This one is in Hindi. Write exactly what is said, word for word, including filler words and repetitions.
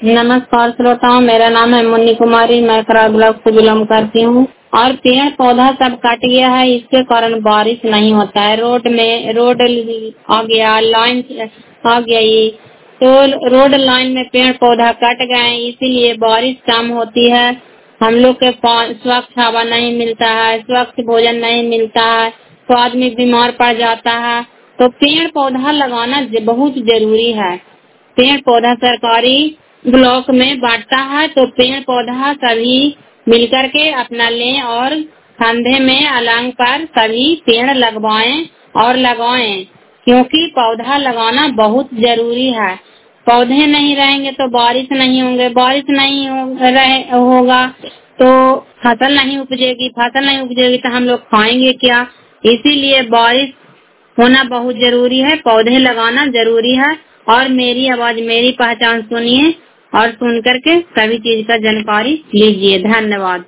नमस्कार श्रोताओं, मेरा नाम है मुन्नी कुमारी। मैं कराड़ ब्लॉक से बिलोंग करती हूँ और पेड़ पौधा सब कट गया है, इसके कारण बारिश नहीं होता है। रोड में रोड आ गया, लाइन आ गई, तो रोड लाइन में पेड़ पौधा कट गए, इसीलिए बारिश कम होती है। हम लोग के पास स्वच्छ हवा नहीं मिलता है, स्वच्छ भोजन नहीं मिलता है, तो आदमी बीमार पड़ जाता है। तो पेड़ पौधा लगाना बहुत जरूरी है। पेड़ पौधा सरकारी ब्लॉक में बांटता है, तो पेड़ पौधा सभी मिलकर के अपना लें और कंधे में अलंग पर सभी पेड़ लगवाएं और लगाएं, क्योंकि पौधा लगाना बहुत जरूरी है। पौधे नहीं रहेंगे तो बारिश नहीं होंगे, बारिश नहीं हो, रहे, होगा तो फसल नहीं उपजेगी, फसल नहीं उपजेगी तो हम लोग खाएंगे क्या। इसीलिए बारिश होना बहुत जरूरी है, पौधे लगाना जरूरी है। और मेरी आवाज, मेरी पहचान सुनिए और सुन करके सभी चीज का जानकारी लीजिए। धन्यवाद।